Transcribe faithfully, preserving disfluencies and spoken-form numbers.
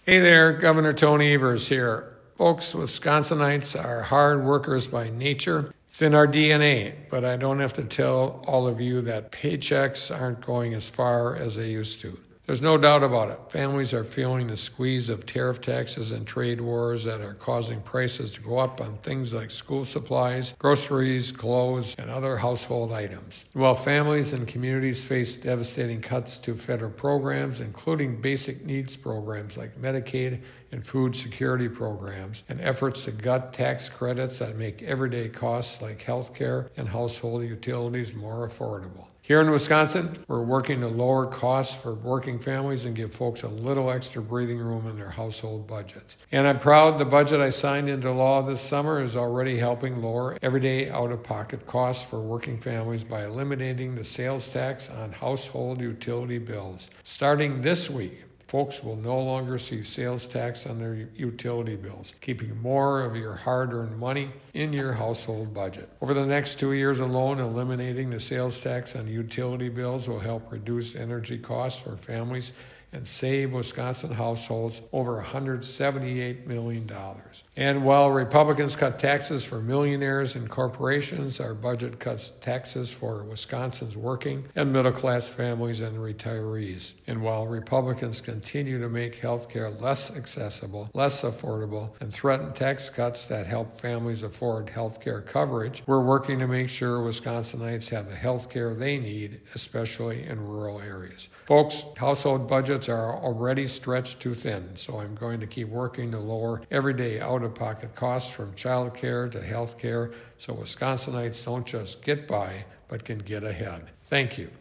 Hey there, Governor Tony Evers here. Folks, Wisconsinites are hard workers by nature. It's in our D N A, but I don't have to tell all of you that paychecks aren't going as far as they used to. There's no doubt about it. Families are feeling the squeeze of tariff taxes and trade wars that are causing prices to go up on things like school supplies, groceries, clothes, and other household items. While families and communities face devastating cuts to federal programs, including basic needs programs like Medicaid and food security programs, and efforts to gut tax credits that make everyday costs like health care and household utilities more affordable. Here in Wisconsin, we're working to lower costs for working families and give folks a little extra breathing room in their household budgets. And I'm proud the budget I signed into law this summer is already helping lower everyday out-of-pocket costs for working families by eliminating the sales tax on household utility bills. Starting this week, folks will no longer see sales tax on their utility bills, keeping more of your hard-earned money in your household budget. Over the next two years alone, eliminating the sales tax on utility bills will help reduce energy costs for families and save Wisconsin households over one hundred seventy-eight million dollars. And while Republicans cut taxes for millionaires and corporations, our budget cuts taxes for Wisconsin's working and middle-class families and retirees. And while Republicans continue to make health care less accessible, less affordable, and threaten tax cuts that help families afford health care coverage, we're working to make sure Wisconsinites have the health care they need, especially in rural areas. Folks, household budgets are already stretched too thin, so I'm going to keep working to lower everyday out-of-pocket costs from child care to health care so Wisconsinites don't just get by, but can get ahead. Thank you.